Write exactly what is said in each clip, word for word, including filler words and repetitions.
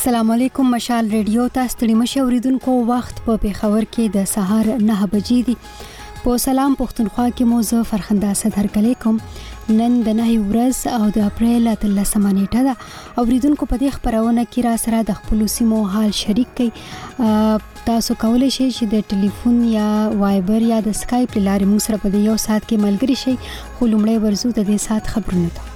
السلام علیکم. مشال ریډیو تاسو ته مشه اوریدونکو وخت په پیښور کې د سهار نه بجې دي. په سلام پښتونخوا کې مو زه فرخنده صدر کلی کوم. نن د نه ورځ او د اپریل اتلسمه نیټه ده. اوریدونکو په دې خبرونه کې را سره د خپل سیمو حال شریک کړئ. تاسو کولای شئ چې د ټلیفون یا وایبر یا د سکایپ لارې موږ سره په یو ساعت کې ملګری شئ. خو لومړی ورزو د دې ساعت خبرونه ته.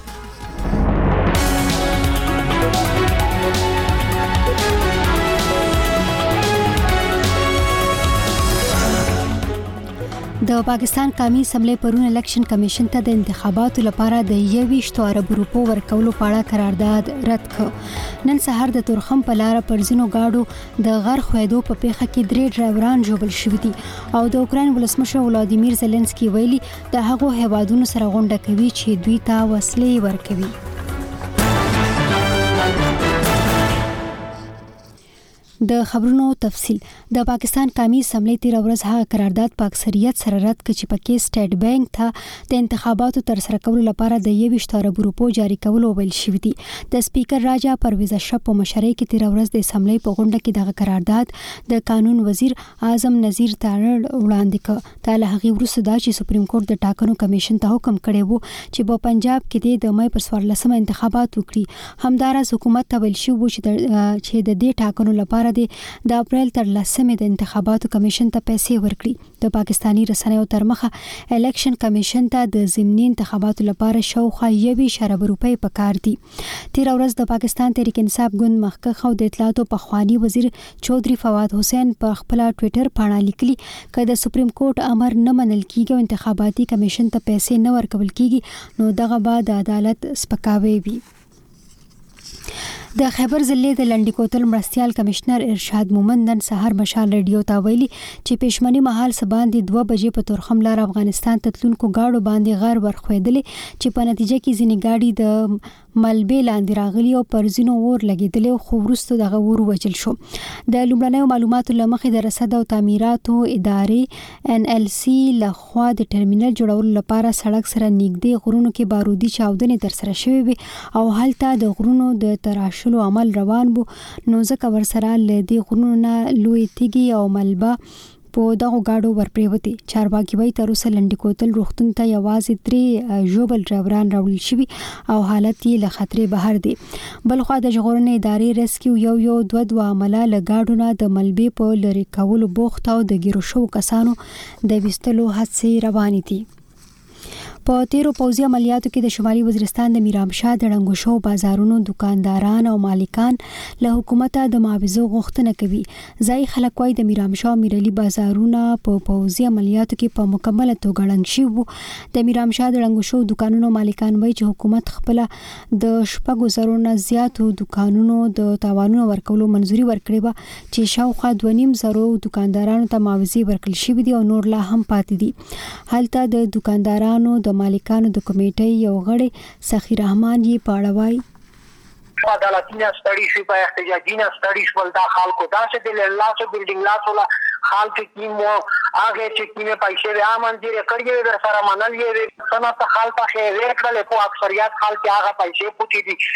د پاکستان قومي اسمبلی پرون الیکشن کمیشن ته د انتخاباتو لپاره د یوویشت اربو روپو ورکولو په اړه قرارداد رد کړ. نن سهار د تورخم په لار پر ځینو گاډو د غر خوېدو په پیښه کې درې ډرایوران ژوبل شوي دي او د اوکراین ولسمشر ولادیمیر زيلنسکي ویلي د هغو هیوادونو سره غونډه کوي چې دوی ته وسلې ورکوي. د خبرونو تفصیل. د پاکستان قومي اسمبلی تیر ورځ هغه قرارداد په اکثریت سره رد کړ چې پکې سټیټ بانک ته د انتخاباتو تر سره کولو لپاره د یوویشت اربو روپو جاری کولو ویل شوی دی. د سپیکر راجا پرویز اشرف په مشرۍ کې تیر ورځ د اسمبلی په غونډه کې دغه قرارداد د قانون وزیر اعظم نذیر تارړ وړاندې کړ. د هغې وروسته دا چې سپریم کورټ د ټاکنو کمیشن ته حکم کړی وو چې په پنجاب کې د مې پر څوارلسمه انتخابات وکړي. همدارس حکومت ته ویل شو چې د دې ټاکنو لپاره د اپریل تر لسمې د انتخاباتو کمیشن ته پیسې ورکړي. د پاکستانی رسنیو تر مخه الیکشن کمیشن ته د ضمني انتخاباتو لپاره شاوخوا یوویشت اربو روپۍ پکار دي. تیر ورځ د پاکستان تحریک انصاف ګوند مخکښ او د اطلاعاتو پخوانی وزیر چودري فواد حسین په خپل ټوئیټر باندې لیکلي چې د سپریم کورټ امر نه منل کیږي او انتخاباتي کمیشن ته پیسې نه ورکول کیږي نو دغه بعد عدالت سپکاوي وي. د خیبر ضلع د لنډی کوتل مرستيال کمشنر ارشاد مومند نن سهار مشال ریډیو ته ویلي چې پېشمنی مهال سباندې دوه بجې په تورخم لار افغانستان ته تلونکو گاډو باندې غر ورخوېدلې چې په نتیجه کې ځینې گاډي د ملبې لاندې راغلي او پر ځینو اور لګېدلې خو وروسته دغه اور وچل شو. د لومړنیو معلوماتو لمخې د رصد او تعمیراتو ادارې ان ال سي لخوا د ټرمینل جوړولو لپاره سړک سره نږدې غرونو کې بارودي چاودنې تر سره شوې وي او هلته د غرونو د تراشلو عمل روان وو نو ځکه ورسره له دې غرونو نه لوی تیږي او ملبه په دغه گاډو ورپریوتي. چارواکي وایي تر اوسه لنډی کوتل روغتون ته یوازې درې ژوبل ډرایوران راوړل شوي او حالت یې له خطرې بهر دی. بلخوا د ژغورنې ادارې ریسکیو یو یو دوه دوه عمله له گاډو نه د ملبې په لرې کولو بوخت او د ګیرو شوو کسانو د ویستلو هڅې روانې دي. په تیرو پوځي عملیاتو کې د شمالي وزیرستان د میرامشاه د ړنګو شو بازارونو دکانداران او مالکان له حکومت د معاوضو غوښتنه کوي. ځای خلک وايي د میرامشاه او میرعلي بازارونه په پوځي عملیاتو کې په مکمله توګه ړنګ شوي وو. د میرامشاه د ړنګو شو دکانونو مالکان وايي چې حکومت خپل د شپږو زرو نه زیاتو دکانونو د تاوانونو ورکولو منځوري ورکړې وه چې شاوخوا دوه نیم زرو دکاندارانو ته معاوضې ورکړل شوي دي او نور لا هم پاتې دي. هلته د دکاندارانو د مالکانو د کمیټې یو غړی سخی رحمان یې پاړوي. عدالتونه ستړي شي په احتجاجونه ستړي شول دا خلکو داسې د لاسو بلډینګ لاسو لا خلک کې مو هغه چې کینه پیسې د امن دي کړی در سره منل یې سنت خلک خې ورکړل په اکثریت خلک هغه پیسې پوتې دي.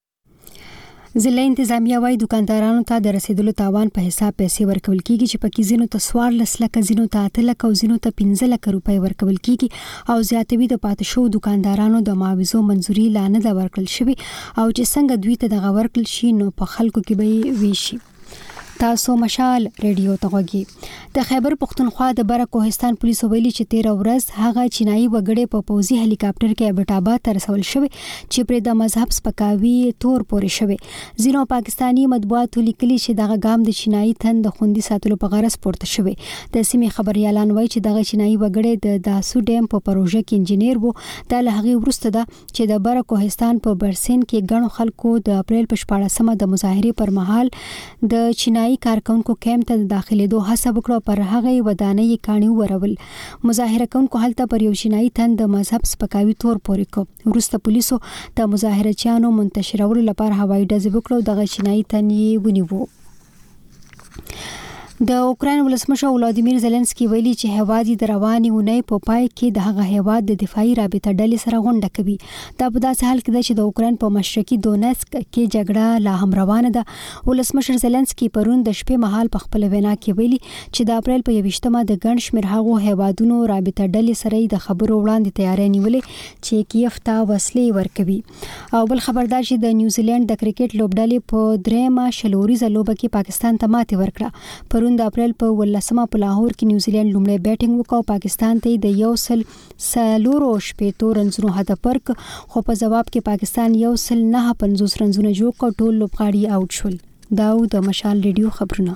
ضلع انتظامیه وايي دکاندارانو ته د رسیدلو تاوان په حساب پیسې ورکول کیږي چې پکې ځینو ته څوارلس لکه ځینو ته اته لکه او ځینو ته پنځه لکه روپۍ ورکول کیږي او زیاتوي د پاتې شو دکاندارانو د معاوضو منځوري لا نه ده ورکړل شوې او چې څنګه دوی ته دغه ورکړل شي نو په خلکو کې به ویشي. تاسو مشال ریډیو ته غوږی. د خیبر پښتونخوا د بره کوهستان پولیسو ویلي چې تیر ورځ هغه چینایي وګړي په پوځي هلیکاپټر کې ابټاباد ته رسول شوی چې پر د مذهب سپکاوي تور پورې شوی. ځینو پاکستانی مطبوعاتو لیکلي چې دغه ګام د چینایي تن د خوندي ساتلو په غرض پورته شوی. د سیمې خبريالان وایي چې دغه چینایي وګړي د داسو ډیم په پروژه کې انجنیر وو. د لهغه وروسته ده چې د بره کوهستان په برسین کې غنو خلکو د اپریل په شپاړسمه د مظاهره پر مهال د چینایي کارکونکو کیمپ ته داخليدو هڅه وکړه پر هغه ودانۍ کاڼي ورول. مظاهره کوونکو هلته پر یو چینایي تن د مذهب سپکاوي تور پورې کو. وروسته پولیسو د مظاهرچیانو منتشرولو لپاره هوایي ډزې وکړو. دغه چینایي تن یې ونیوه. د اوکراین ولسمشر ولادیمیر زيلنسکي ویلي چې هیواد د رواني اونۍ په پای کې د هغه هیواد د دفاعي رابطه ډلې سره غونډه کوي. دا په داسې حال کې ده چې د اوکراین په مشرقي دونیتسک کې جګړه لا هم روانه ده. ولسمشر زيلنسکي پرون د شپې مهال په خپل وینا کې ویلي چې د اپریل په یوویشتمه د ګڼ شمېر هغو هیوادونو رابطه ډلې سره د خبرو وړاندې تیاری نیولې چې کیف ته وسلې ورکوي. او بل خبردار چې د نیوزیلند د کرکټ لوبډلې په دریمه شلوريزه لوبه کې پاکستان ته ماتې ورکړه. پرون د اپریل په ولسمه په لاهور کې نیوزیلند لومړی بیټینګ وکاو، پاکستان ته د یو سل سلورو شپېتو رنزونو هدف ورک، خو په جواب کې پاکستان یو سل نه پنځوس رنزونه جوړ کړ. ټول لوبغاړي اوټ شول. دا د مشال ریډیو خبرونه.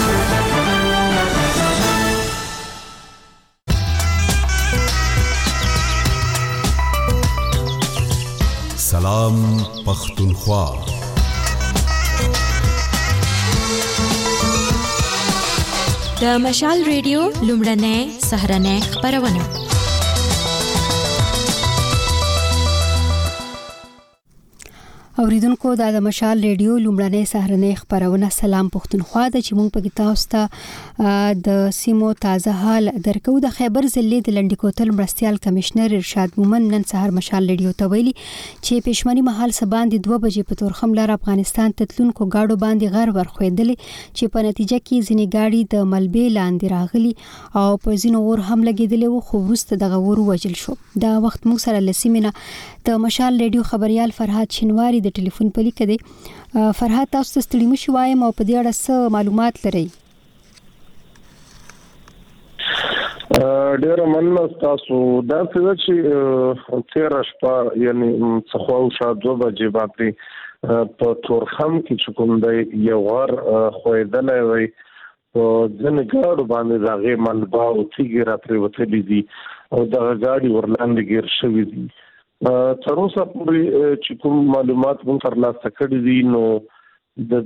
سلام پختونخوا. د مشال ریډیو لومړنۍ سهرنۍ خبرونه. اوریدونکو دا د مشال ریډیو لومړنۍ سهرنۍ خبرونه سلام پختونخوا د چې مونږ په تاسو ته د سیمو تازه حال درکو. د خیبر ضلع د لنډی کوتل مرستيال کمشنر ارشاد مومند نن سهار مشال ریډیو ته ویلي چې پېشمنی مهال سبان د دوه بجې په تورخم لار افغانستان تتلونکو گاډو باندې غر ورخویدل چې په نتیجه کې ځینې گاډي د ملبې لاندې راغلي او په ځینو اور هم لګیدل او خو وروسته دغه ور وجل شو. دا وخت موږ سره لسیمنه د مشال ریډیو خبريال فرهاد شنواری د ټلیفون په لیک دی. فرهاد تاسو ته ستړي مشو وایم او په دې اړه څه معلومات لرئ؟ ډیر مننه تاسو. دا څه چې تیر شپه یعنی څخه او شاده دوه بجې باندې په تورخم کې چې کوم دی یو غر خویدلې وي په ځنې ګاډو باندې دغه ملبا او تیګ را پریوتلې دي او دغه ګاډي ورلاندې ګیر شوې دي. تر اوسه پورې چې کوم معلومات مون ترلاسه کړي دي نو د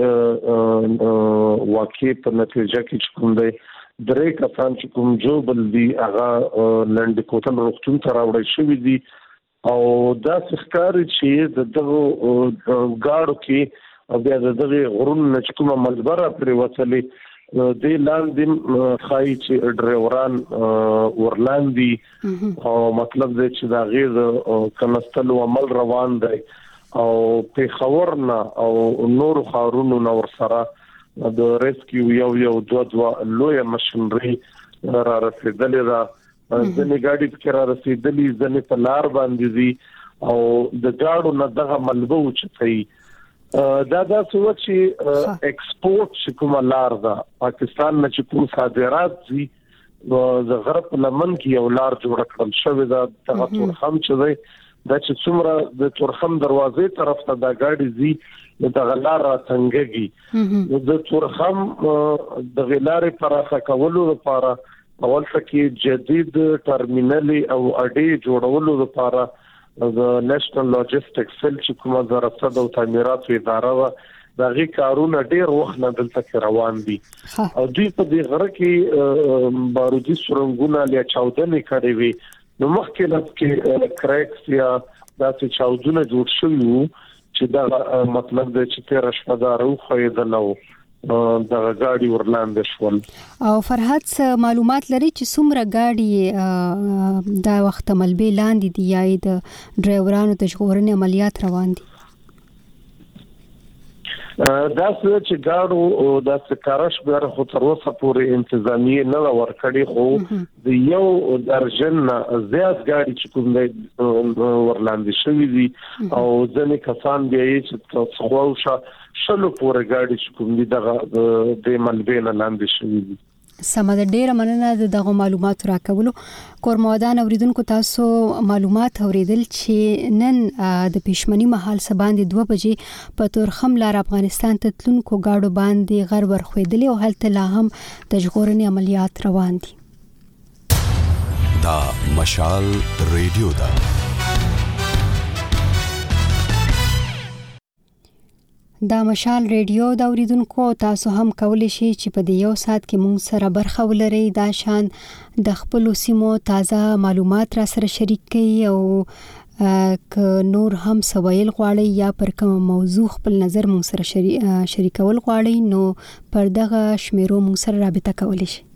دغه واقع په نتیجه کې چې کوم دی درې کسان چې کوم جوبل دي هغه لنډ کوتل روغتون ته راوړل شوی دي او دا ښکاري چې دغه ګاډو کې بیا دغه غرون چې کومه ملبره پرې وصلې د لاندې خای چې ډرایوران ورلاندې او مطلب دې چې دا غیر کنستل عمل روان دی او په خبرنا او نور خارونو نور سره د ریسکیو یو یو دوه دوه لوی ماشينري را رسیدلې ده. ځنې ګاډي کې را رسیدلې ځنې په لار باندې دي او د ګاډو نه دغه ملبه وچتای. دا دا څه چې ایکسپورت چې کوم لار ده پاکستان نه چې کوم صادرات دي د غرب لمن کې یو لار جوړ کړل شوی ده. دغه تورخم چې دی دا چې څومره د تورخم دروازې طرف ته دا ګاډي دي دغه لار څنګهږي د تورخم د غلارې پراخه کولو لپاره اول څه جدید ټرمینل او اډې جوړولو لپاره د نېشنل لاجستیک سیل چې کومه د رصد او تعمیرات اداره و دغه کارونه ډېر وخت نه دلته روان دي او دوی په دې غره کې بارودي سرنګونه لیا چاودنې کړې وي. نو مخکې له کې کریکس یا داسې چاودنه جوړ شوی چې دا مطلب دی چې تیر شپه دا روخیدل او د غاډي ورلاندې شول. او فرحت معلومات لري چې څومره غاډي دا وخت ملبې لاندې دي یا د ډرایورانو د ژغورنې عملیات روان دي؟ دا څه چې ګاډو د سکارش بیر خو تر اوسه پورې انتظامیه نه ورکړي خو د یو درجن زیات ګاډي چې کوم ورلاندې شوی دي او ځنې کسان بیا چې څخوښه شلو پورې ګاډي چې کوم دي دغه د ملبې نه لاندې شوی دي. سمه د ډیره مننه دغه معلومات راکولو. کورمودان اوریدونکو تاسو معلومات اوریدل چې نن د پېشمنی مهال سبان د دوه بجې په تورخم لار افغانستان ته تلونکو گاډو باندې غر ورخویدل او هلته لا هم د ژغورنې عملیات روان دي. دا مشال ریډیو دا دا مشال ریډیو دا اوریدونکو تاسو هم کولی شئ چې په دې یو ساعت کې مونږ سره برخه ولرئ. دا شان د خپل سیمو تازه معلومات را سره شریک کړئ او ک نور هم سوایل غواړي یا پر کوم موضوع خپل نظر مون سره شریکول غواړي نو پر دغه شمیرو مون سره رابطه کولی شي.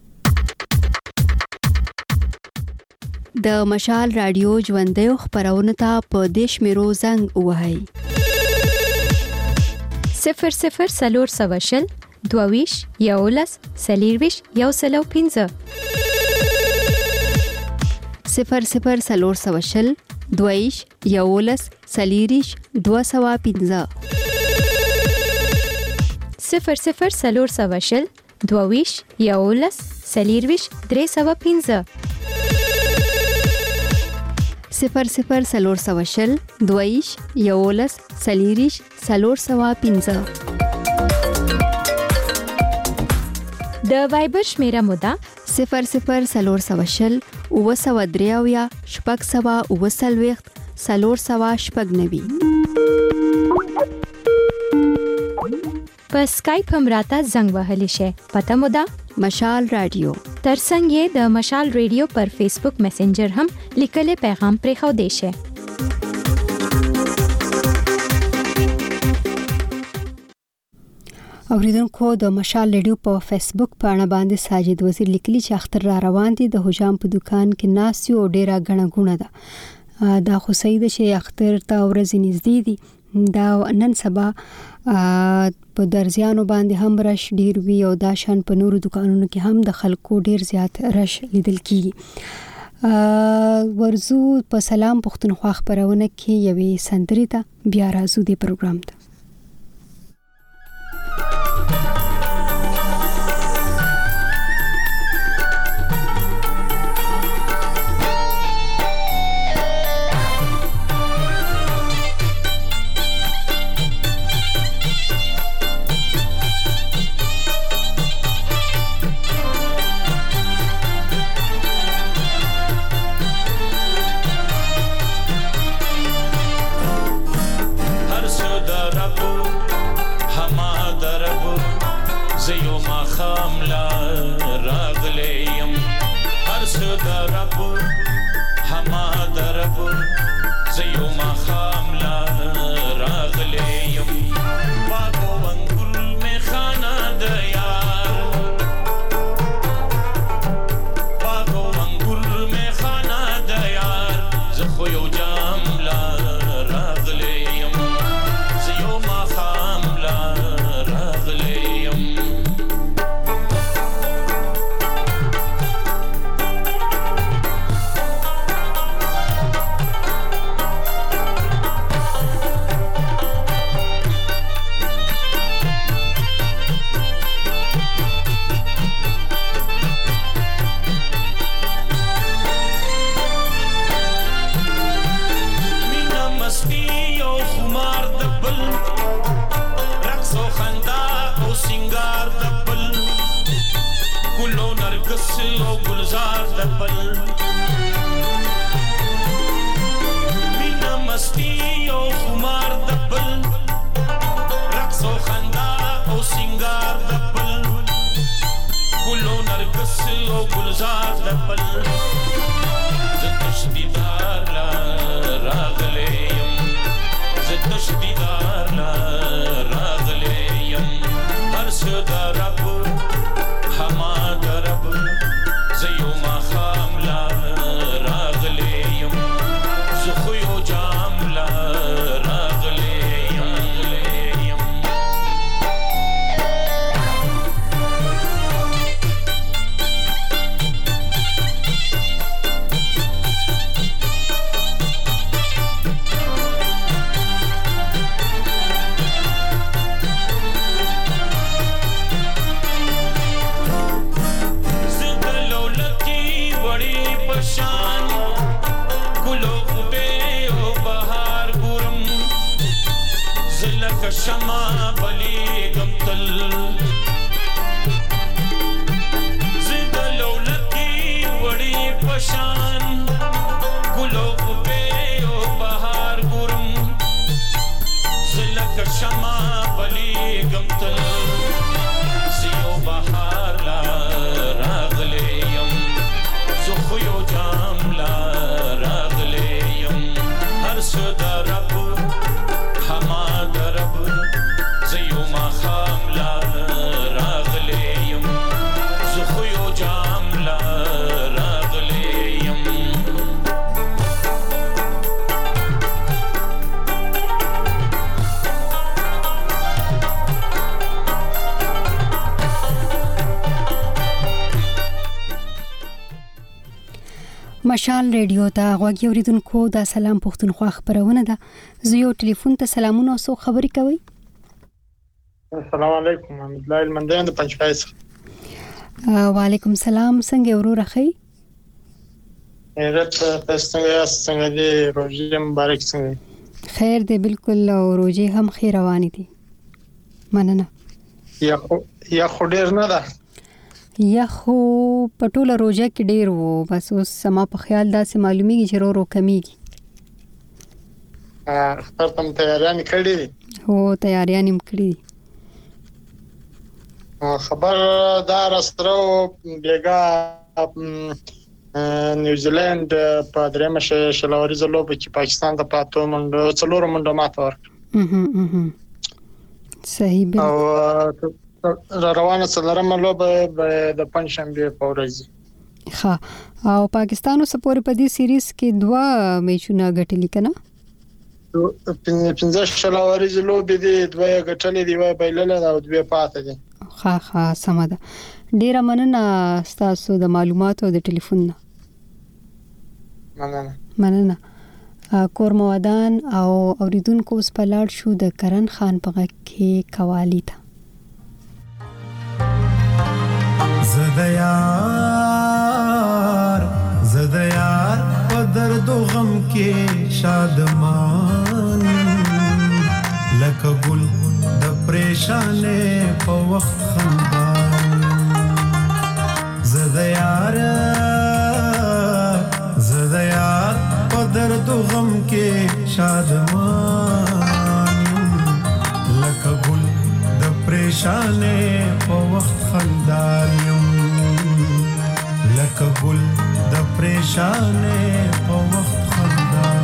د مشال رادیو ژوندۍ خبرونه ته په دې شمیرو زنګ ووهئ. صفر صفر سلور سوشل دوویش یولس سلیرویش یو سلو پینزه صفر صفر سلور سوشل دویش یولس سلیریش دو سوا پینزه صفر صفر سلور سوشل دوویش یولس سلیرویش درې سوا پینزه صفر صفر سلور سوشل دویش یولس سلیریش سلور سوا پینزه. د وایبر شمیره مودا صفر صفر سلور سوشل اوه سوا دریاویا شپږ سوا اوه سلویخت سلور سوا شپږ نوي. په سکایپ هم راته زنګ وهلی شي. پته مودا مشال رادیو. ترڅنګ یې د مشال رادیو پر فیسبوک میسنجر هم لیکلي پیغام پرې خو دی شي. اوریدونکو د مشال رادیو په فیسبوک باندې باندې ساجد وزیر لیکلي چې اختر را روان دي د حجام په دکان کې ناس یو ډیره غنه غونه ده. دا خو سید چې اختر ته ورځ نږدې دي دا نن سبا په درزیانو باندې هم رش ډیر وی او دا شان په نورو دکانونو کې هم د خلکو ډیر زیات رش لیدل کیږي. ورزو په سلام پښتونخوا خبرونه کې یوې سندرې ته بیا راځو د پروګرام ته. زخو یو جام لا راغلی یم مشال ریډیو ته غوږی اوریدونکو د سلام پښتونخوا خبرونه ده. زه یو ټلیفون ته سلامونه او سو خبري کوي. السلام علیکم محمد الله المندیان د پنځپایس. وعلیکم السلام. څنګه ورور اخی؟ رات څنګه څنګه دی روزي مبارک څنګه؟ خیر دی بالکل او روزي هم خیر روانې دي. مننه. یا خو یا خو ډیر نه ده. یا خو پټوله روزه کې ډیر وو بس اوس سما په خیال داسې معلومیږي چې ورو کمیږي. ا خپل تم تیاریان کړی دي. هو تیاریان هم کړی دي. خبر دار استرو بیګا نیوزیلند په درېمه شلوري زلو په پاکستان د پاتو منډو څلور منډو ماته ورکړ. صحیح به او روانه څلورمه لوبه د پنځشنبه په ورځ. ها او پاکستان او سپورې په دې سیریز کې دوه میچونه ګټلې کنه. پنځه شلوري زلو به دي دوه ګټلې دی وای بایلل او دوه پاتې دي. ها ها سم ده. ډیره مننه تاسو د معلوماتو د ټلیفون نه. مننه. مننه. کورموادان او اوریدونکو اوس په لاړ شو د کرن خان په غږ کې قوالی ته. زدیار زدیار په درد او غم کې شادمان لکه ګل د پریشانې په وخت خندان. زدیار زدیار په درد او غم کې شادمان لکه ګل د پریشانې په وخت خندان لکه ګل د پریشانې په وخت خندان.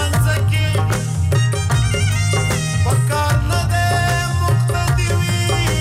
Pakar na de muqtadi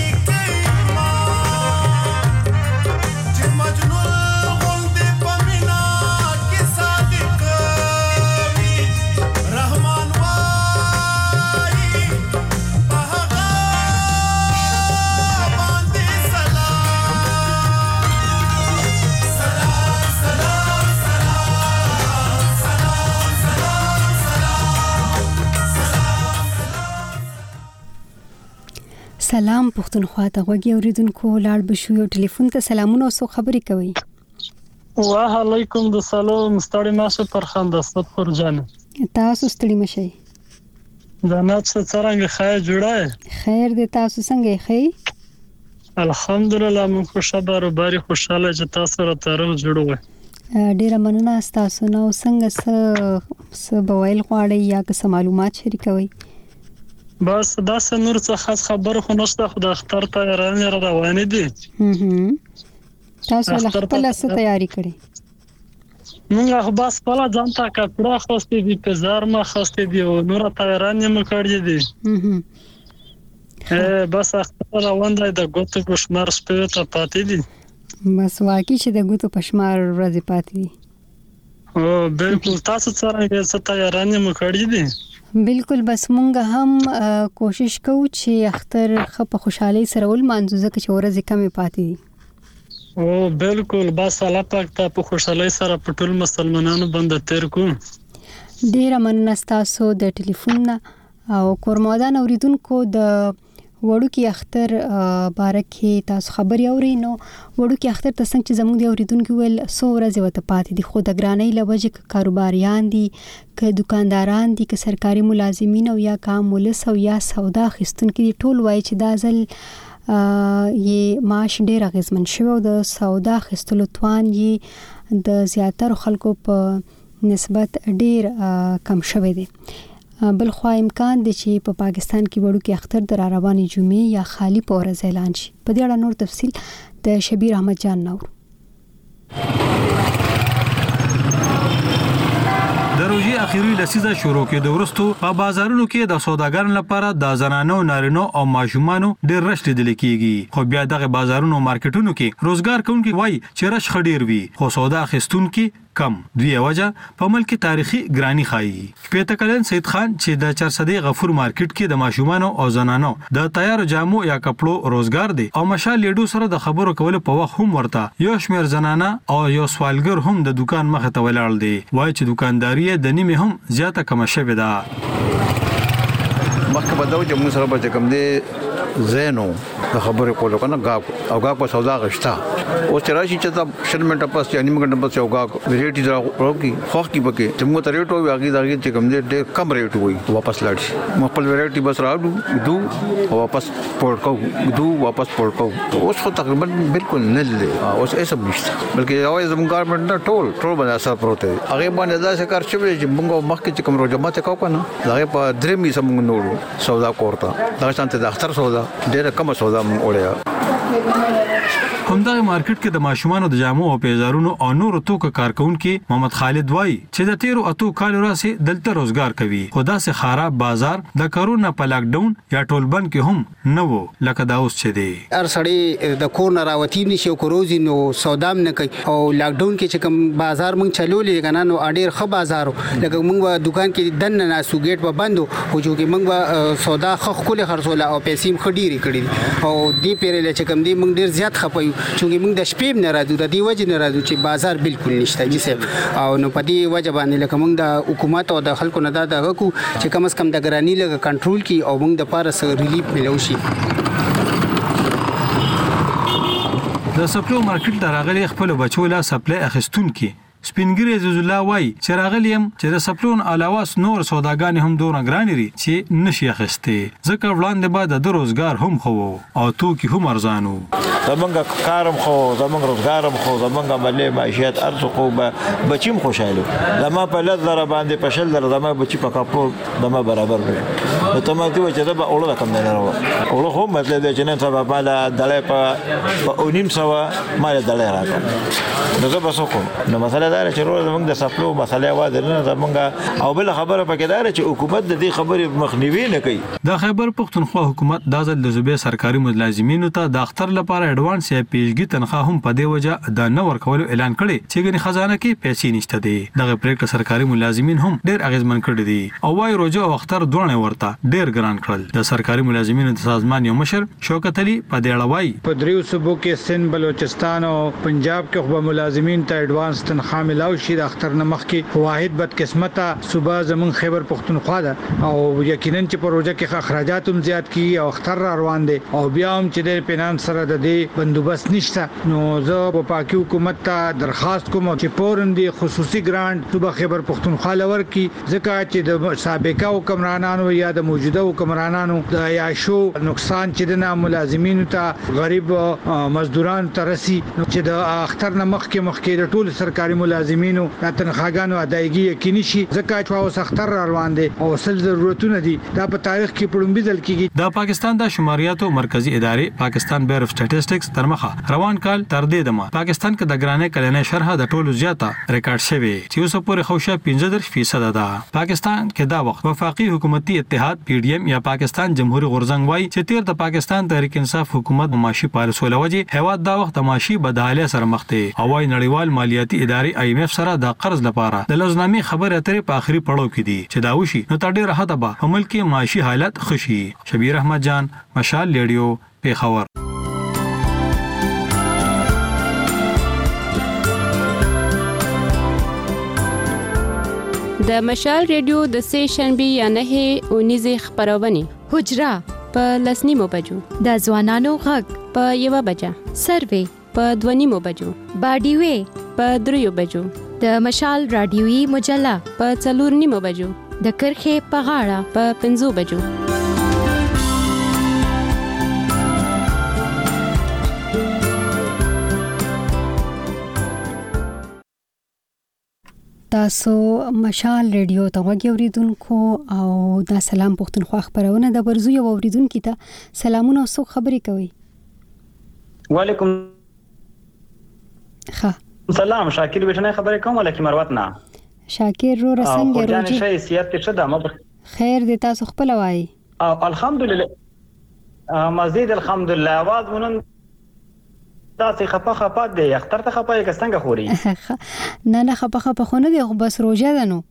سلام پښتونخوا ته غوږی اوریدونکو لاړ بشو یو ټلیفون ته سلامونه او خبرې کوي. وعلیکم السلام ستړي ماشه پر خنده ستور جان تاسو ستړي مشي دا نات څنګه خای جوړه خیر دې تاسو څنګه خې الحمدلله موږ خوشاله باري خوشاله چې تاسو را ترغ جوړوي. ډیره مننه تاسو نو څنګه س س بوایل غواړي یا که معلومات شریکوي. بس دا نور څه خاص خبر خو نشته خو د اختر ته رانه روانه دي. هم تاسو له خپل څه تیاری کړی؟ موږ بس په ځان ته کپڑا خوستې دي پزار ما خوستې دي او نور تیارانه مې کړې دي. هم بس اختر روان دی د ګوتو پښمار سپه ته پاتې دي. بس واقعي چې د ګوتو پښمار ورځې پاتې دي. او بالکل تاسو څنګه څه تیارانه مې کړې دي؟ بالکل بس مونږ هم کوشش کوو چې اختر خپ خوشحالي سره ول مانځو ځکه چې ورځې کمې پاتې دي. او بالکل بس الله پاک ته په خوشحالي سره په ټول مسلمانانو باندې تیر کو. ډیره مننه تاسو د ټلیفون او کورمادان اوریدونکو د وړوکی اختر بارکه تاسو خبري اوري نو وړوکی اختر ته څنګه چې زموږ دی اوریدونکو ول سو ورځې وته پاتې دي خو د ګرانۍ لوجه کاروباریان دي ک دکانداران دي ک سرکاري ملازمین او یا کام ولس او یا سودا خستونکو دي ټول وای چې دا ځل یې معاش ډیر غزمن شوی او د سودا خستلو توان یې د زیاتره خلکو په نسبت ډیر کم شوی دی. بل خو امکان دي چې په پا پاکستان کې وړو کې اختر در رواني جمعې یا خالی په ورځ اعلان شي. په دې اړه نور تفصیل د شبیر احمد جان نور. د روزي اخیری لسیزه شروع کې د ورستو په بازارونو کې د سوداګرانو لپاره د زنانو نارینو او ماشومانو ډېر رش لیدل کېږي. خو بیا دغه بازارونو مارکیټونو کې روزګار کوونکي وایي چې رش خډیر وي خو سودا خستونکي کم. دوی وجه په ملک تاریخي ګرانی خایي. پیته کلن سید خان چې د چرصدی غفور مارکیټ کې د ماشومانو او زنانو د تیار جامو یا کپړو روزګار دی او مشال لیډو سره د خبرو کول په وخت هم ورته یو شمیر زنانه او یو سوالګر هم د دکان مخه ته ولاړ دی. وایي چې دکانداري د نیمه هم زیاته کم شوه ده. مخکې بدو چې موږ سره به کوم دی زینو د خبرې کولو کنه غاک او غاک په سودا غشتا او چې راشي چې دا شل منټه پس یا نیم غنټه پس یو غاک ریټ دا ورکی خوخ کی بکې چې موږ ته ریټ وي هغه دغه چې کوم دی ډېر کم ریټ وي واپس لاړ شي موږ خپل ریټ بس راوړو دو او واپس پورټ کو دو واپس پورټ کو اوس خو تقریبا بالکل نه لې اوس ایسه نشته بلکې یو زموږ ګورنمنت نه ټول ټول باندې اثر پروت دی. هغه باندې دا څه کار شوی چې موږ مخکې چې کوم روجمات کو کنه هغه په درې می سم نوړو سودا کوړه دا شانته د اختر سودا ډېر کم سودا وړیا. همدغه مارکیټ کې د ماشومانو د جامو او پیزارونو او نورو توکو کارکونکو محمد خالد وای چې د تیرو اتو کال راځي دلته روزګار کوي. خدا سه خراب بازار د کرونا په لاک ډاون یا ټولبند کې هم نه وو لکه دا اوس چې دی. هر سړی د کور نه راوتی نشي او کوروزي نو سودام نه کوي او لاک ډاون کې چې کوم بازار مونږ چلولې کنه نو اډیر خ بازار لکه مونږ دکان کې دنه ناسو گیټ په بندو خو چې مونږ سودا خ خپل خرڅوله او پیسې مخډيري کړې او دی پیرل چې کوم دی مونږ ډیر زیات خپایو چونګې موږ د شپې نه راځو د دې وجه نه راځو چې بازار بالکل نشته جی صاحب او نو په دې وجه باندې لکه موږ د حکومت او د خلکو نه دا دغه کو چې کم از کم د ګرانی لګه کنټرول کی او موږ د پاره سره ریلیف ملو شي. د سپلو مارکیټ دراغلي خپل بچولا سپلای اخستون کی سپینګری عزیز الله وای چې راغلیم چې د سپلون علاوه نور سوداګان هم دونه ګرانری چې نشي اخستې ځکه وړاندې بعد د روزګار هم خو او توکي هم ارزانو. زمونږ کارم خو زمونږ روزګارم خو زمونږ ملي معیشت ارزو خو بچیم خوشاله زما په لږ در باندې په شل در زما بچی په کاپو زما برابر وي نو ته مته چې دا به اورل کوم نه راو اورل خو مطلب دی چې نن سبا باندې دلې په په اونیم سوا مال دلې راکړه نو زه بسو کوم نو مثلا دا چې روز موږ د سپلو مسله واده نه زمونږ او بل خبره پکې دا چې حکومت د دې خبرې مخنیوي نه کوي. د خیبر پښتونخوا حکومت د ځل د زوبې سرکاري ملازمینو ته د اختر لپاره اډوانس یا پیشګی تنخواه هم په دې وجه د نور کولو اعلان کړي چې ګنې خزانه کې پیسې نشته دي. دغه پریکړه سرکاري ملازمین هم ډېر اغیزمن کړي دي او وايي روزه او اختر دوه ورته ډېر ګران کړل. د سرکاري ملازمینو د سازمان یو مشر شوکت علي په دې اړه وايي په دریو صوبو کې سند، بلوچستان او پنجاب کې خو ملازمین ته اډوانس تنخواه ملاوي شي. د اختر نه مخکې واحد بدقسمته صوبه زمون خیبر پختونخوا ده او یقینا چې په روزه کې اخراجات هم زیات کی او اختر روان دي او بیا هم چې د فینانس سره د دې بندوبست نشته. نو زه په پاکي حکومت ته درخواست کوم چې پورن دي خصوصي ګرانټ صوبه خیبر پختونخوا لور کی ځکه چې د سابقه حکمرانانو یا د موجوده حکمرانانو د عیاشو نقصان چې د ملازمینو ته غریب مزدوران ته رسی چې د اختر نه مخکې مخکې د ټول سرکاري ملازمینو د تنخواګانو ادایګي یقیني شي ځکه چې اوس اختر روان دي او اصل ضرورتونه دي دا په تاریخ کې پړمبي ځل کیږي. د پاکستان د شماریاتو مرکزی ادارې پاکستان بیور اف سټیټسټکس تر مخه روان کال تر دې دمه پاکستان کې د ګرانې کلنې شرح د ټولو زیاته ریکارډ شوی چې اوس پورې خوشا پنځه دېرش فیصد ده. پاکستان کې دا وخت وفاقي حکومتي اتحاد پی ډی ایم یا پاکستان جمهوریت غورځنګ وايي چې تیر د پاکستان تحریک انصاف حکومت معاشي پالیسو لوجه هواد دا وخت معاشي بدحالي سره مخ دي او وايي نړیوال مالیاتي ادارې آی ایم اف سره د قرض لپاره د لوزنامې خبره اترې په اخري پړاو کې دي چې دا وشي نو تر ډیره حد به په ملک کې معاشي حالت خوشي. شبیر احمد جان، مشال ریډیو، پیښور. د مشال ریډیو د سې شنبه یا نه اونیزه خبرونه حجرا په لسنیمو بجو، د ځوانانو غږ په یو بجه، سروې په دونیمو بجو، باډیوي په دریو بجو، د مشال رادیوي مجله په څلور نیمو بجو، د کرخې په غاړه په پنځو بجو. تاسو مشال ریډیو ته وګورئ اوریدونکو او دا سلام پښتونخوا خبرونه د ورزو یو اوریدونکو ته سلامونه او څو خبرې کوي. وعلیکم ښه سلام، شاکر بشنه خبرې کوم ولکه مروت نه. شاکر رو رسنګ روجي جان شي سیاست کې شته ما خیر دې تاسو خپل وایي. الحمدلله مزید الحمدلله आवाज مونږ تاسو خپه خپه دی اختر ته خپه کې څنګه خوري. نه نه خپه خپه خو نه دی خو بس روزه ده نو.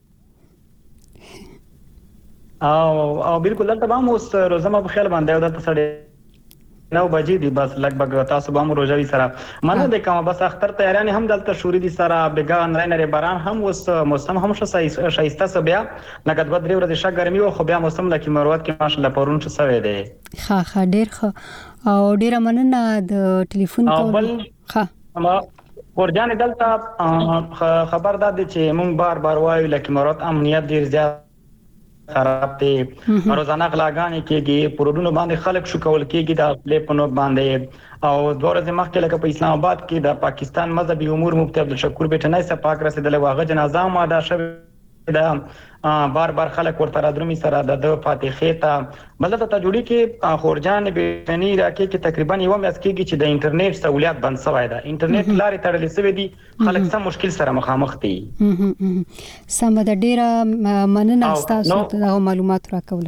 او او بالکل دلته به مو روزه ما په خیال باندې دلته سړی نو بجې دي بس لګ تاسو به مو روزه وی سره منه د کوم بس اختر تیارانه هم دلته شوري دي سره بګان رینره باران هم اوس موسم هم شو شایسته سبیا لکه د درې ورځې ښه ګرمي او خو بیا موسم لکه مروت کې ماشاءالله پرون څه سوي دي. ښه ښه ډیر ښه او ډیر مننه د ټلیفون کول. ښه ما ورجان دلته خبردار دي چې مونږ بار بار وایو لکه مروت امنیت ډیر زیات خراب دي، روزانه غلاګانې کېږي، پرودونو باندې خلک شو کول کېږي د پلیپونو باندې او دوه ورځې مخکې لکه په اسلام آباد کې د پاکستان مذهبي امور مفتي عبدالشکور بیٹنای صاحب پاک رسیدله واغه جنازه ما دا شوه دا بار بار خلک ورته رادرومي سره د فاتحه ته بلته ته جوړی کې خورجان بیٹنی راکې کې تقریبا یو میاس کېږي چې د انټرنیټ سہولیت بند شوی ده، انټرنیټ لارې تړلې شوی دي، خلک سم مشکل سره مخامخ دي. سم د ډیره مننه تاسو ته معلومات راکول.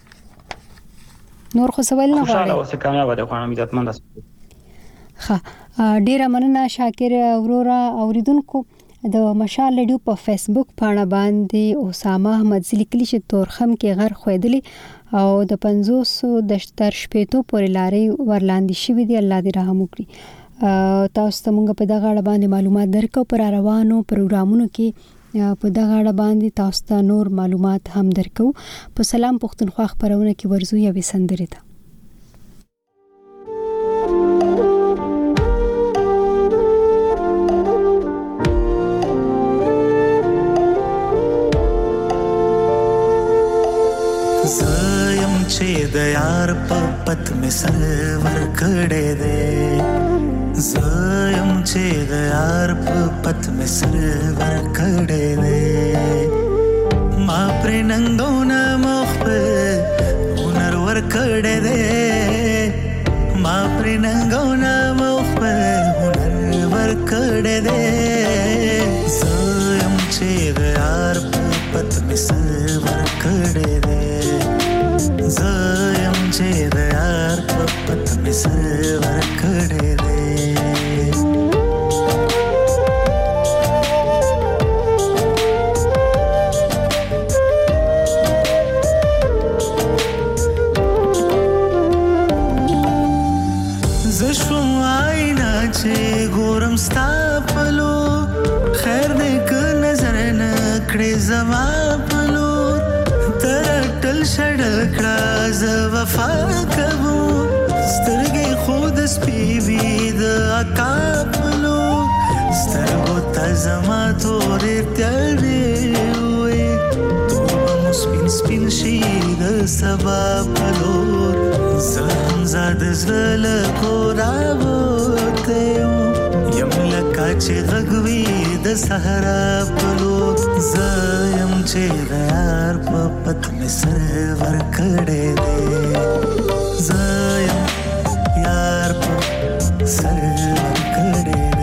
نور خو سوال نه غواړم. خوشاله اوسه کامیاب ده خو عزتمند اوسه. ښه ډیره مننه شاکر اورورا اوریدونکو. د مشال ریډیو په فیسبوک پاڼه باندې اسامه احمد لیکلی چې تورخم کې غر خویدلی او د پنځوس د تر شپېتو پورې لارې ورلاندې شوې دي. الله دې رحم وکړي. تاسو ته موږ په دغه اړه باندې معلومات درکو پر روانو پروګرامونو کې په دغه اړه باندې تاسو ته نور معلومات هم درکو. په سلام پښتونخوا خبرونه کې ورزو یوې سندرې ته زایم چې د یار په پت می سرور کړه دې زایم چې د یار په پت می سرور کړه دې ما پر ننګونه مخ په هنر ور کړه دې ما پر ننګونه مخ په هنر ور کړه دې زایم چې د یار په پت می سرور کړه دې زایم چې د یار په پت مې سر ورکړې دې زشوم آئینا چې ګورم ستا پلو خیر دې که نظر نه کړې زما پلو ترټل شړل کړه زه وفا کوم سترګې خود سپی وي د اکا پلو سترګو ته زما تورې تیارې وې تور به مو سپین سپین شي د سبا پلور زه هم زاد زړه له کوره وتی یم لکه چې غږ وي د صحرا په لور زه یم چې د یار په پت مې سر ورکړی دی زه یم یار په سر ورکړی دی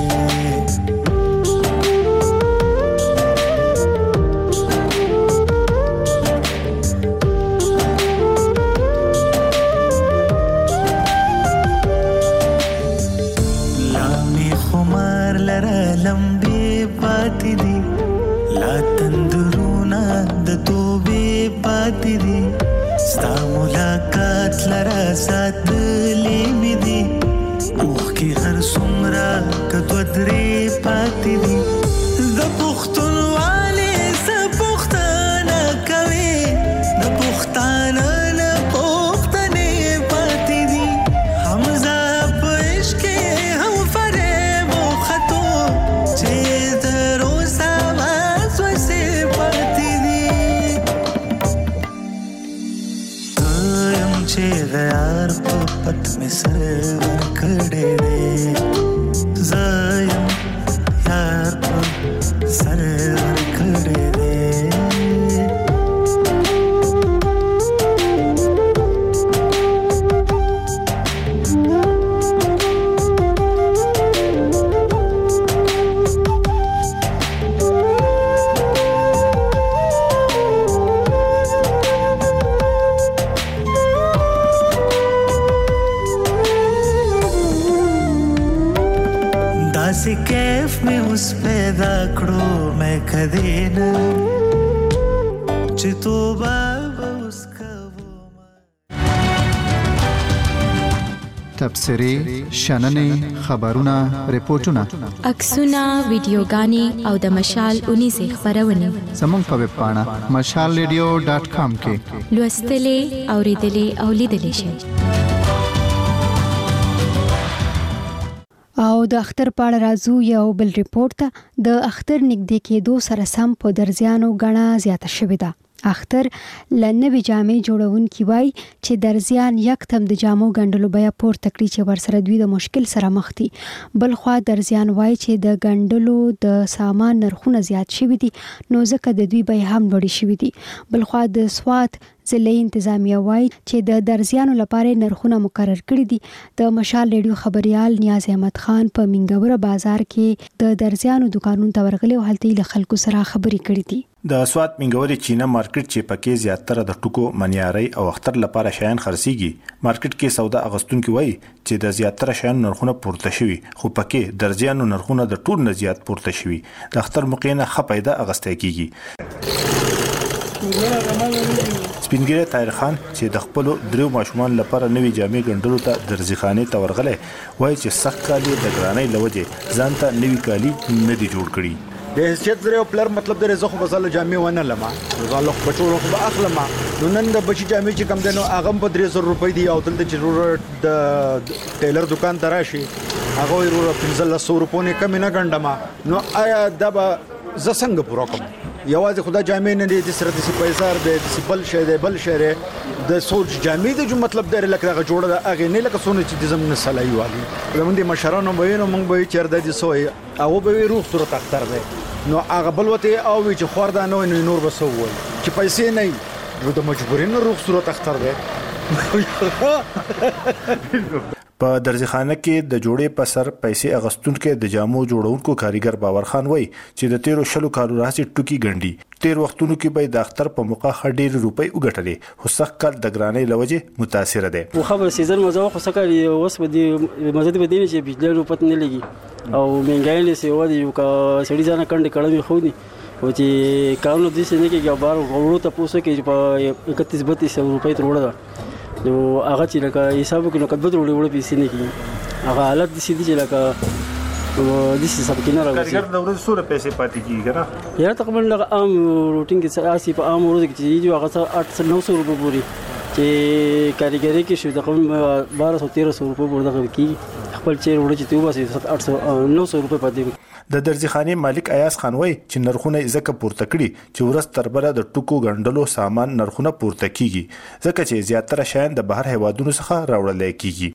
لمبې پاتې دي لا تندرونا د توبې پاتې دي ستا ملاقات لرا ساتلې مې دي اوښکې هر څومره که دوه درې پاتې دي د پښتونوالې څه پوښتنه کوې د پښتانه نه پوښتنې پاتې دي حمزه په عشق کې هم فریب وختو چې د روز آواز وسې پاتې دي یم چې د یار په پت مې سر ورکړی دی زه یم یار په سر ورکړی دی داسې کیف مې اوس پیدا کړو مې کدی نه چې توبه به اوس کوم تبصرې شننې خبرونه ریپورتونه عکسونه ویډیوګانې او د مشال اونیزې خبرونه زموږ په ویب پاڼه مشال ریډیو ډاټ کام کې لوستلې اوریدلې او لیدلې شئ او د اختر پاړه راځو یو بل ریپورت ته د اختر نږدې کېدو سره سم په درزیانو غنا زیاته شوې ده اختر لنوي جامې جوړونکي وای چې درزیان یکتم د جامو ګنډلو بیا پورته کړی چې ورسره دوی د مشکل سره مخ دي بل خو درزیان وای چې د ګنډلو د سامان نرخونه زیات شوي دي نو ځکه د دوی بیا هم لوړ شوي دي بل خو د سوات ضلعي انتظامیه وای چې د درزیانو لپاره نرخونه مقرر کړي دي د مشال ریډیو خبريال نیاز احمد خان په منګوره بازار کې د درزیانو دکانونو ته ورغلي او هلته له خلکو سره خبرې کړې دي د سوات منګوري چینه مارکیټ چې پکې زیاتره د ټکو منیاري او اختر لپاره شیان خرڅيږي مارکیټ کې سودا اغستونکو وای چې د زیاتره شیان نرخونه پورته شوي خو پکې درزیانو نرخونه د ټول نه زیات پورته شوي د اختر مقینه خپایده اغستې کیږي سپینګری طاهر خان چې د خپل درو ماشومان لپاره نوې جامې ګنډلو ته درزخانه ته ورغله وای چې سخت کالي د ګرانۍ لوجه ځانته نوې کالي نه دی جوړ کړی د هیڅ درو پلر مطلب درې زخه بساله جامې ونه لمه غلط بچو خو اخلمه نو نن د بچی جامې چې کم دنو اغم په درې زره روپۍ دی او دلته چې د ټیلر دکان ته راشي هغه ورو پنځه سوه روپۍ نه کم نه ګنډما نو آیا د ز څنګه پوره کوم یوازې خدا جامې نه دي د سره د پیسار د بل شي د بل شهره د سوچ جامې د جو مطلب در لکه جوړه د اغه نه لکه سونه چې د زمونه سلای والی زمون دي مشرانو وینو مونږ به چیر د دي سوې او به روح صورت اختر ده نو هغه بلوته او چې خوردا نو نور بسوي چې پیسې نه نو د مجبورین روح صورت اختر ده په درځخانه کې د جوړې په سر پیسې اغستونکو د جامو جوړونکو کاریګر باور خان وای چې د تیرو شلو کالو راځي ټوکی ګنډي تیر وختونو کې به د اختر په موقع خډیر روپۍ وګټلې خو سخت کال د ګرانۍ لوجه متاثر ده خو خبر سیزن مزه خو سکه اوس به دي مزه به دي چې بجلی روپت نه لګي او منګای له سیوا دی یو کا سړي ځانه کڼډ کړه خو دي او چې کارونو د دې نه کې بار غوړو ته پوسو کې په اکتیس بتیس روپۍ تر وړه نو هغه چې لکه حساب کې نو کډ وړي وړي پیسې نه کیږي هغه حالت دي چې لکه او د دې سب کې نه راوځي کارګر د ورځې سره پیسې پاتې کیږي نه یا تقریبا لکه عام روټین کې اسی په عام ورځ کې چې هغه آठ سو نو سو روپۍ پوري چې کاریګری کې شو تقریبا بارہ سو تیرہ سو روپۍ پورې دغه کیږي خپل چیر وړي چې توبه آठ سو نو سو روپۍ پاتې د درځخانه مالک ایاز خان وای چې نرخونه ځکه پورته کړي چې ورځ تر بره د ټکو غندلو سامان نرخونه پورته کیږي ځکه چې زیاتره شیان د بهر هیوادونو څخه راوړل کیږي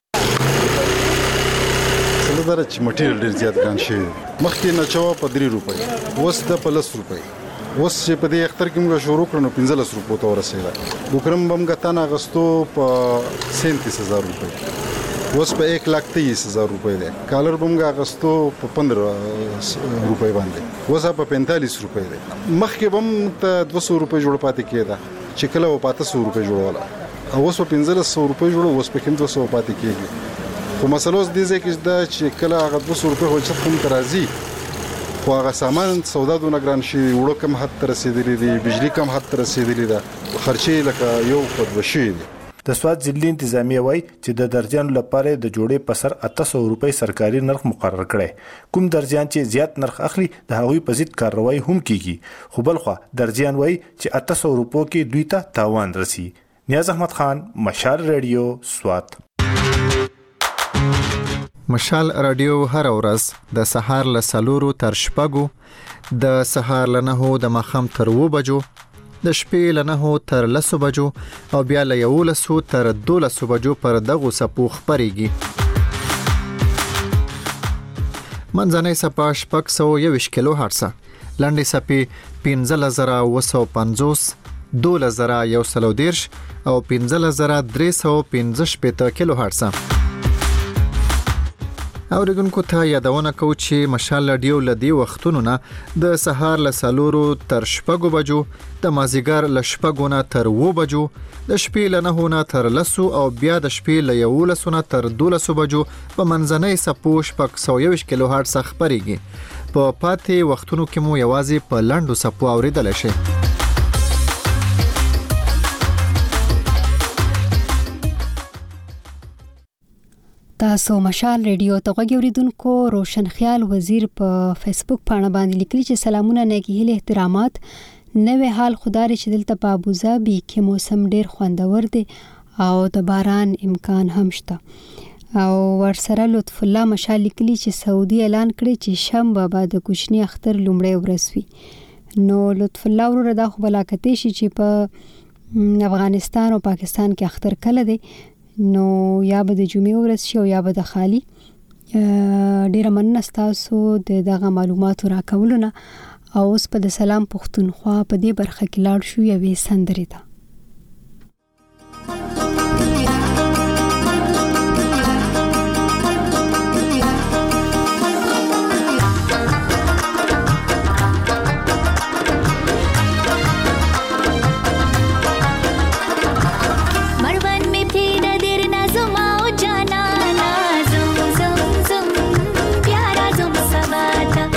سلدار چې مټیریل ډیر زیات ګران شي مخکې نه چوا په درې روپۍ وس د پلس روپۍ وس چې په دې اختر کې موږ شروع کړو پنځلس روپۍ ته ورسېده وکرم بم غتان اغستو په سینتیس هزار روپۍ وس په एक लाख तेईस हजार रुपए ده کالر بمګه اغستو په पंद्रह روپۍ باندې وس په पैंतालीस روپۍ ده مخکې بم ته دو سو روپۍ جوړ پاتې کېده چې کله و پاتې سو روپۍ جوړوله او وس په پنځلس سو روپۍ جوړو وس په کوم دو سو پاتې کېږي خو مسله اوس دې ځکه چې چې کله هغه دو سو روپۍ هوڅ کوم ترازی خو هغه سامان سودا دونه ګران شي وړو کم حد تر رسیدلی دي بجلی کم حد تر رسیدلی ده خرچې لکه یو خود وشي دي د سواد ضلع انتظامیه وای چې د درجانو لپاره د جوړې په سر اته سو روپۍ سرکاري نرخ مقرر کړي کوم درجان چې زیات نرخ اخلي د هغوی په ضد کاروایی هم کیږي خو بلخوا درجان وای چې اته سو روپو کې دوی ته تاوان رسی نیاز احمد خان مشال رادیو سواد مشال رادیو هر ورځ د سهار له سلورو تر شپږو د سهار له نهو د ماښام تر اوو بجو د شپې له نهو تر لسو بجو او بیا له یولسو تر دولسو بجو پر دغو څپو خپرېږي. منځنۍ څپه شپږ سوه یوویشت کیلو هرټزه، لنډې څپې پنځلس زره اوه سوه پنځوس، دولس زره یو سل او دېرش او پنځلس زره درې سوه پنځه شپېته کیلو هرټزه. اوریدونکو ته یادونه کوو چې مشال رادیو له دې وختونو نه د سهار له څلورو تر شپږو بجو، د مازدیګر له شپږو نه تر اوو بجو، د شپې له نهو نه تر لسو او بیا د شپې له یولسو نه تر دولسو بجو په منځنۍ څپو شپږ سوه یوویشت کیلو هرټز خپرېږي. په پاتې وختونو کې مو یوازې په لنډو څپو اوریدلی شئ. تاسو مشال رادیو ته غوږی اوریدونکو. روشن خیال وزیر په فیسبوک پاڼه باندې لیکلي چې سلامونه، نیکی هیله، احترامات. نوې حال خدای چې دلته په ابوظبي کې موسم ډیر خوندور دی او د باران امکان هم شته. او ورسره لطف الله مشال لیکلي چې سعودي اعلان کړی چې شنبه به د کوچني اختر لومړی ورځ وي. نو لطف الله وروره دا خو بلاکتې شي چې په افغانستان او پاکستان کې اختر کله دی، نو یا به د جمعې ورځ شي او یا به د خالی. ډیره مننه ستاسو د دغه معلوماتو راکولو نه. او اوس په د سلام پښتونخوا په دې برخه کې لاړ شو یوې سندرې ته.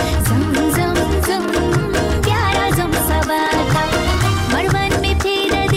Marwan mein phir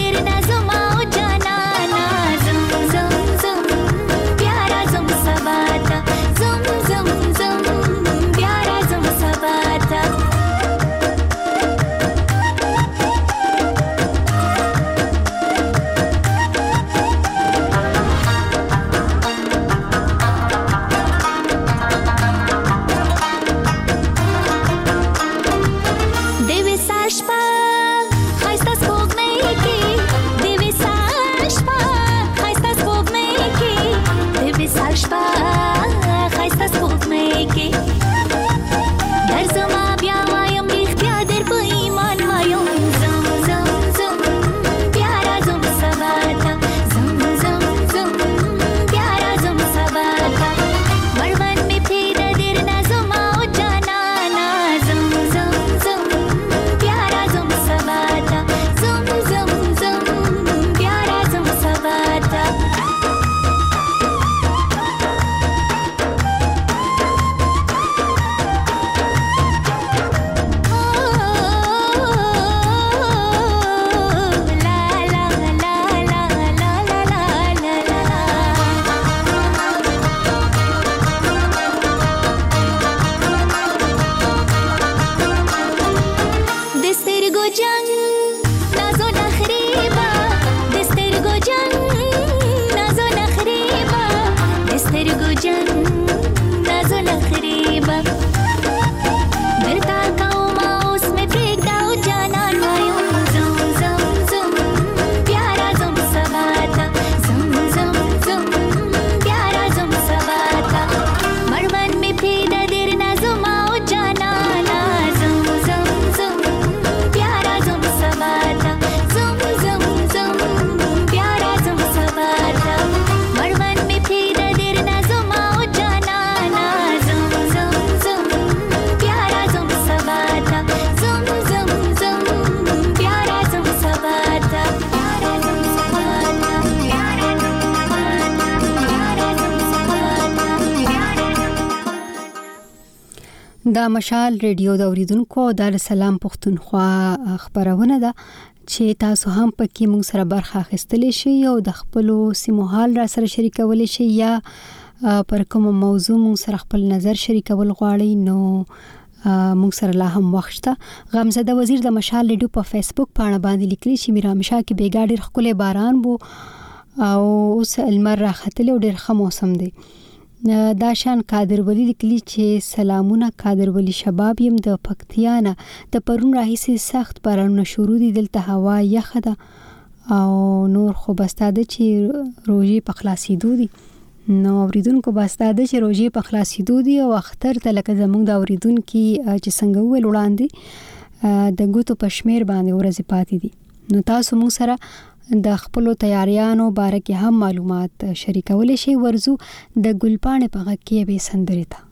دا مشال ریډیو د اوریدونکو د سلام پښتونخوا خبرونه ده چې تاسو هم پکې موږ سره برخه اخیستلی شئ او د خپل سیمو حال را سره شریکولی شئ یا پر کوم موضوع موږ سره خپل نظر شریکول غواړئ نو موږ سره لا هم وخت شته. غمزده وزیر د مشال ریډیو په فیسبوک پاڼه باندې لیکلي چې میرامشا کې بیګا ډېر ښکلی باران بو او اوس لمر راختلی او ډېر ښه موسم دی. دا شان قادر ولی لیکلی چې سلامونه قادر ولی شباب يم د پکتیا نه د پرون راهیسې سخت بارانونه شروع دي دلته هوا یخه ده او نور خو بستاده چې روزي په خلاصېدو دي نو اوریدونکو بستاده چې روزي په خلاصېدو دي او اختر ته لکه زموږ د اوریدونکو چې څنګه ویل وړاندې د ګوتو پښمیر باندې ورځې پاتې دي نو تاسو موږ سره د خپل تیاریانو باره کې هم معلومات شریکولی شئ. ورزو د ګلپاڼې په غږ کې به سندرې ته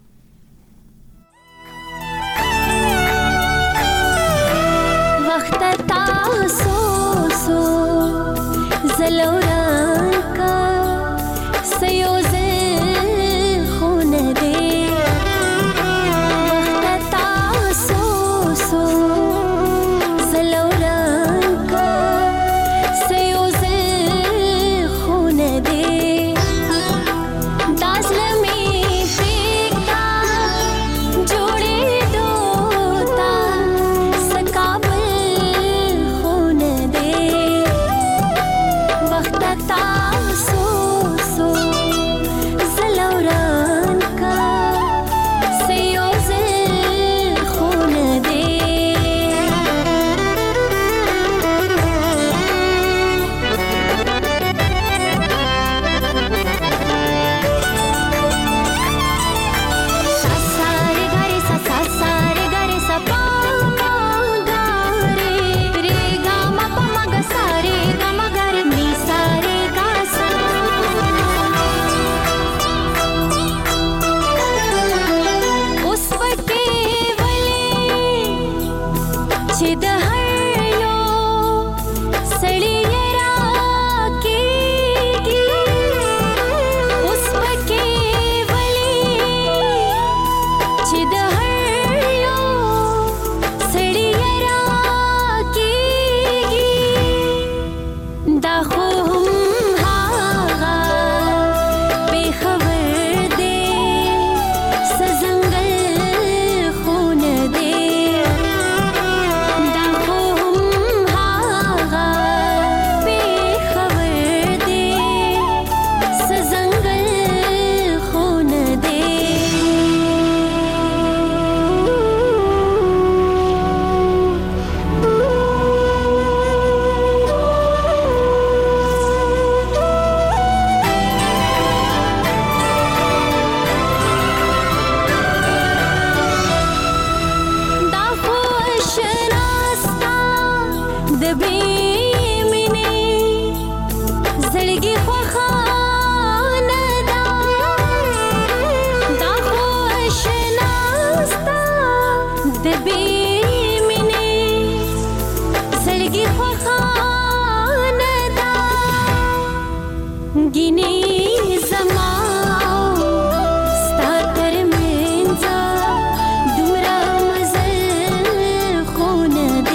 وخت تاسو سو زلوران کا سيوزل خون دے وخت تاسو سو زلوران کا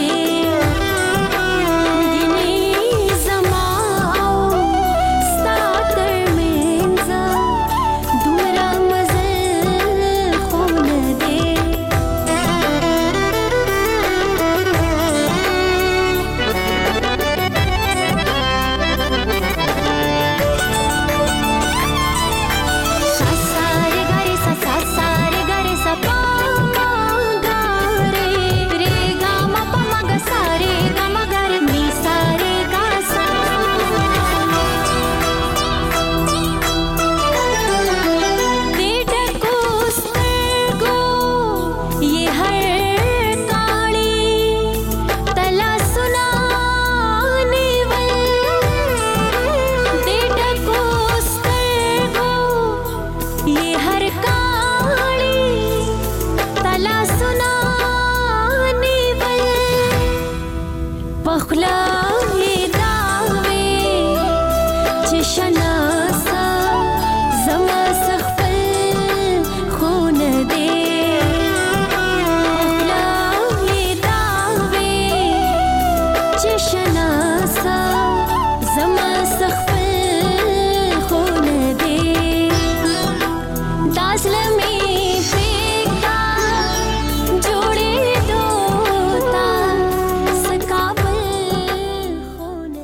Stop. زخفل خونه دی دازلمی پیکتا جوڑی دوتا سکابل خونه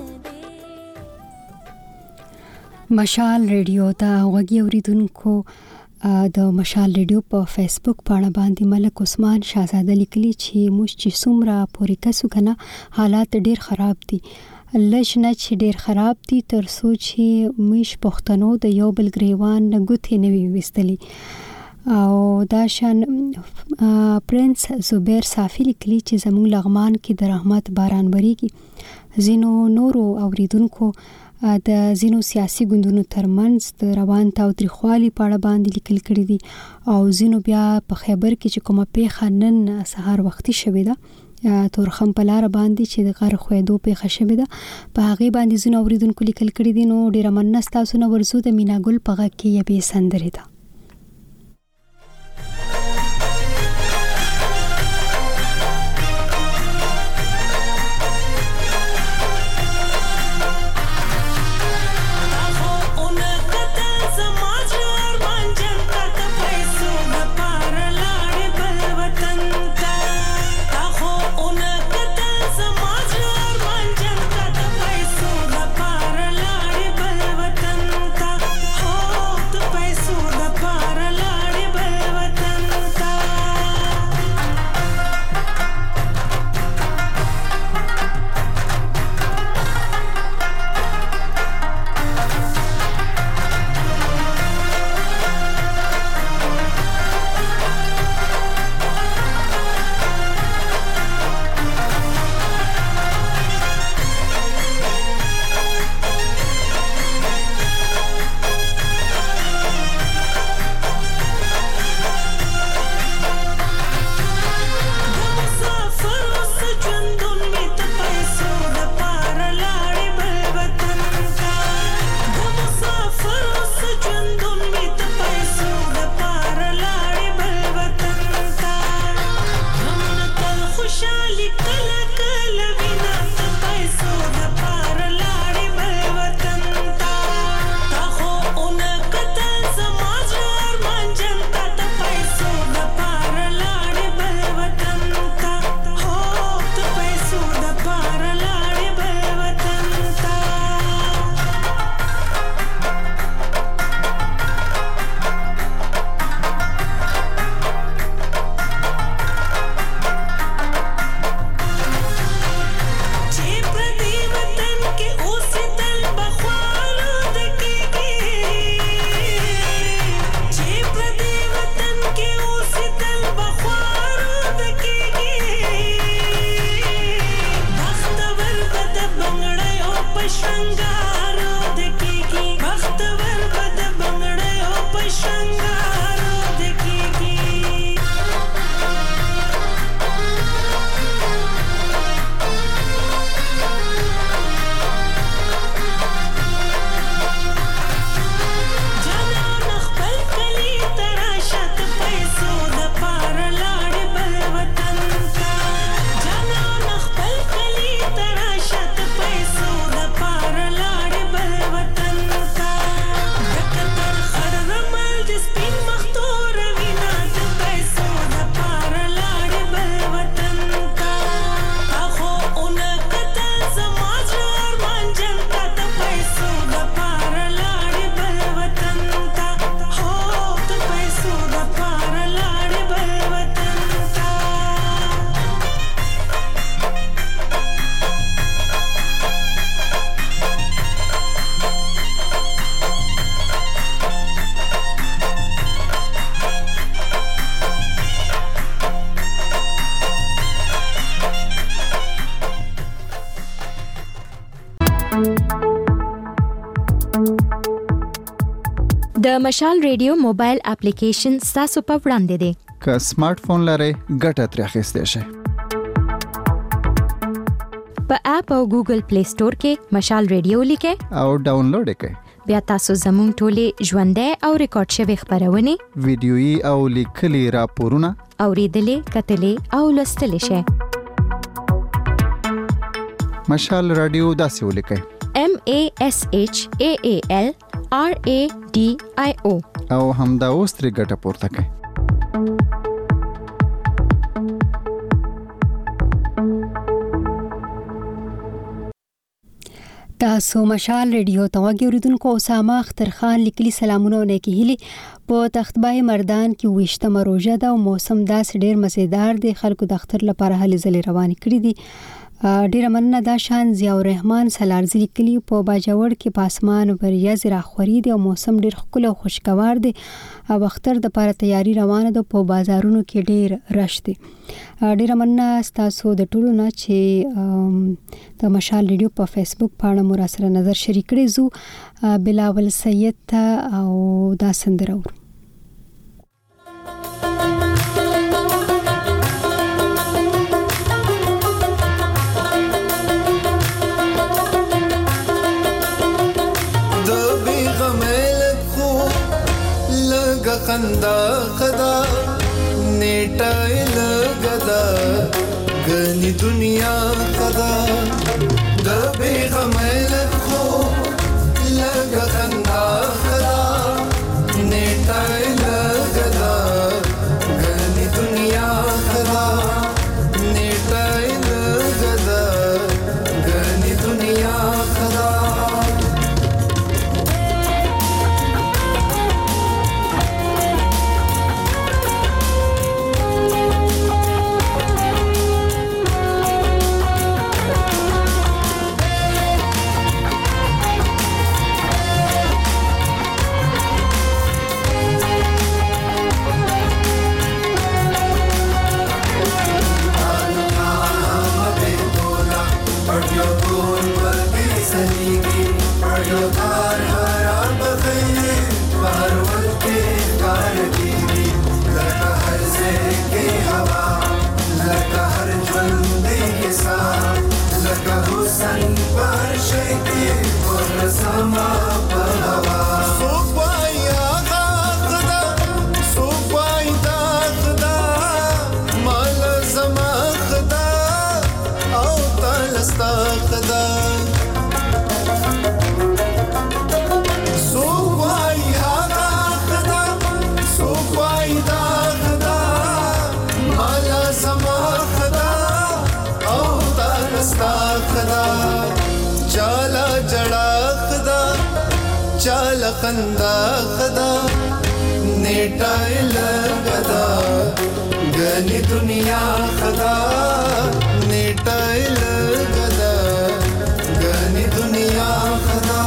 مشال ریډیو ته غوږی اوریدونکو د مشال ریډیو په فیسبوک پاڼه باندې ملک عثمان شاهزاده لیکلي چې موږ چې څومره پورې کسو کنه حالات ډیر خراب دي لږ نه چې ډیر خراب دي تر څو چې موږ پښتنو د یو بل ګریوان غوتې نه وي وستلي او دا شان پرنس زبیر صافی لیکلي چې زموږ لغمان کې د رحمت باران بریږي زینو نورو اوریدونکو د زینو سیاسي ګوندونو ترمنځ د روان تاوتریخوالي په اړه باندې لیکل کړي دي او زینو بیا په خیبر کې چې کومه پیښه نن سهار وختي شوې ده تورخم په لار باندې چې د غر خوېدو پیښه شوې ده په هغه باندې زینو اوریدونکو لیکل کړي دي نو ډیره مننه تاسو نه ورزو د مینا ګل په غږ کې یبي سندري ده د مشال ریډیو موبایل اپلیکیشن تاسو په وړاندې دی که سمارټ فون لرئ ګټه ترې اخیستئ شئ په اپ او ګوګل پلی سٹور کې مشال ریډیو لیکئ او ډاونلوډ کړئ بیا تاسو زموږ ټولې ژوندۍ او ریکارډ شوی خبرونه ویډیويي او لیکلي راپورونه اوریدلې کتلې او لوستلې شئ مشال رادیو داسې ولیکئ M A S H A A L R A D I O او همدا اوس ترې ګټه پورته کړئ. تاسو مشال ریډیو ته وګورئ. اسامه اختر خان لیکلي سلامونه او نیکی هیلي. په تختبای مردان کې وشتمه روزه ده او موسم داس ډیر مزیدار دی. خلکو د اختر لپاره هلي ځلې روان کړی دي. ډیر مننه. دا شان ضیاء الرحمن سلارزی لیکلي په باجوړ کې پاسمان وریځ راخوري دي او موسم ډیر ښکلی او خوشگوار دی. او اختر د لپاره تیاری روانه ده. په بازارونو کې ډیر رش دی. ډیر مننه تاسو د ټولو نه چې د مشال ریډیو په فیسبوک باندې مو را سره نظر شریک کړئ. زو بلاول سید ته او دا سندره ور خندا خدا نیټه لګدا غني دنیا خدا د بیغمل خو لګ خندا خدا نیټه لګدا غني دنیا خدا نیټه لګدا غني دنیا خدا خندا خدا نیټه لګدا غني دنیا خدا نیټه لګدا غني دنیا خدا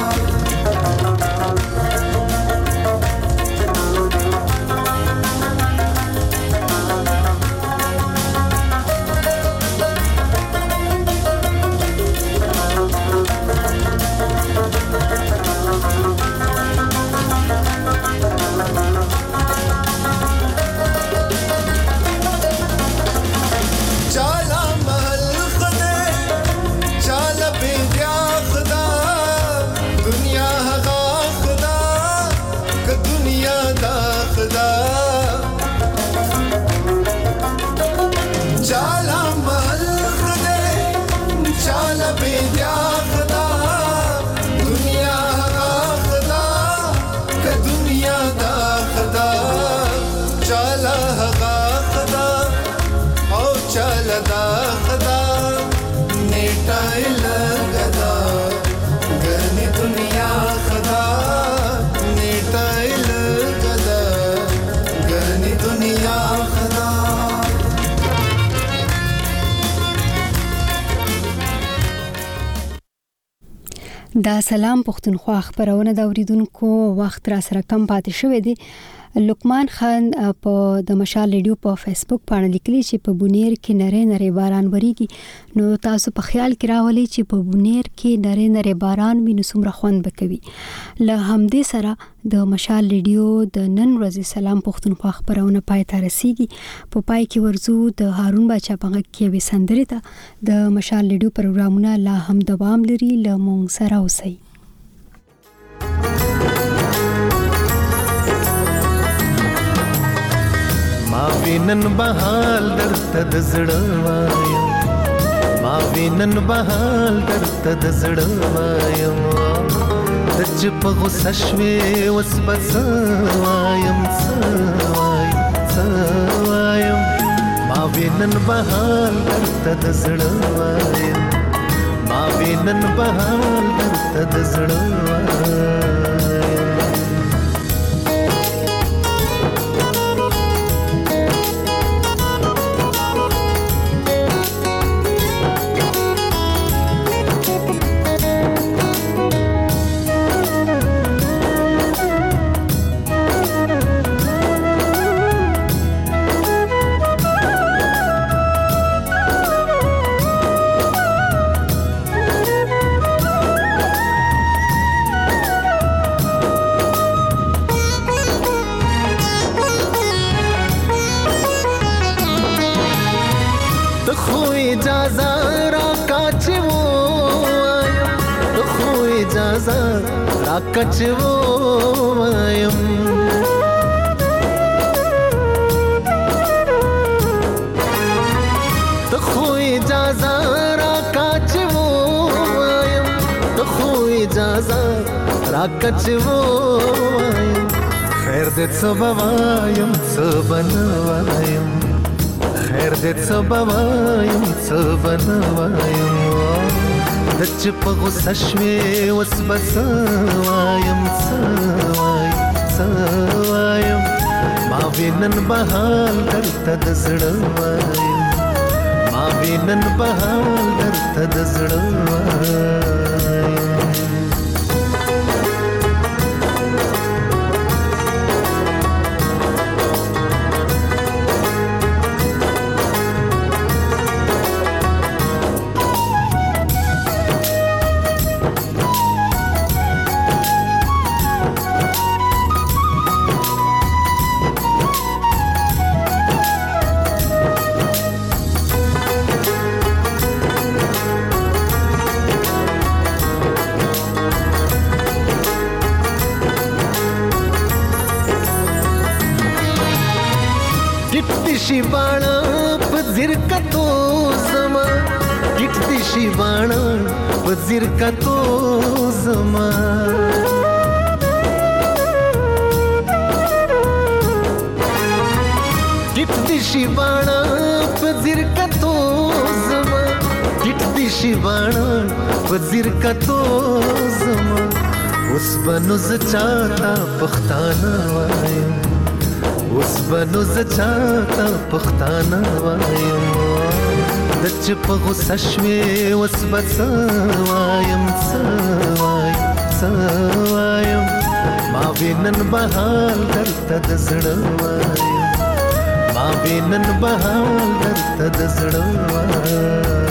دا سلام پښتونخوا خبرونه د اوریدونکو وخت را سره کم پاتې شوې دي. لقمان خان په د مشال ریډیو په فیسبوک باندې لیکلي چې په بونیر کې نری نری باران وریږي. نو تاسو په خیال کې راولي چې په بونیر کې نری نری باران وي نو څومره خوند بکوي. له همدې سره د مشال ریډیو د نن ورځې سلام پښتونخوا خبرونه پای ته رسیږي. په پای کې ورزو د هارون باچا په غږ کې وې سندرې ته د مشال ریډیو پروګرامونه لا هم دوام لري. له مونږ سره اوسئ. ما وینن بحال درته د زړه وایم، ما ما وینن بهال درته د زړه وایم د چې په غوسه شوې اوس به څه وایم څه وایم څه وایم ما وینن بهال درته د زړه وایم ما وینن بهال درته د زړه وایم کچو وایم ته خو اجازه را کچو وایم ته خو اجازه را کچو وایم خیر دې څه وایم څه بنوایم خیر دې څه وایم څه بنوایم د چې په غوسه شوې اوس به څه وایم څه وایم څه وایم ما وینن بهال درته د زړه وایم ما وینن بهال درته د زړه وایم शिवाणा पजिर का तो जमा किटती शिवाणा पजिर का तो जमा किटती शिवाणा पजिर का तो जमा किटती शिवाणा पजिर का तो जमा उस बनुज चाहता पख्ताना वायम اوس بنو ز چاته پښتانه وایم د چې په غوسه شوې اوس به څه وایم څه وایم څه وایم ما وینن بهال درته د زړه وایم ما وینن بهال درته د زړه وایم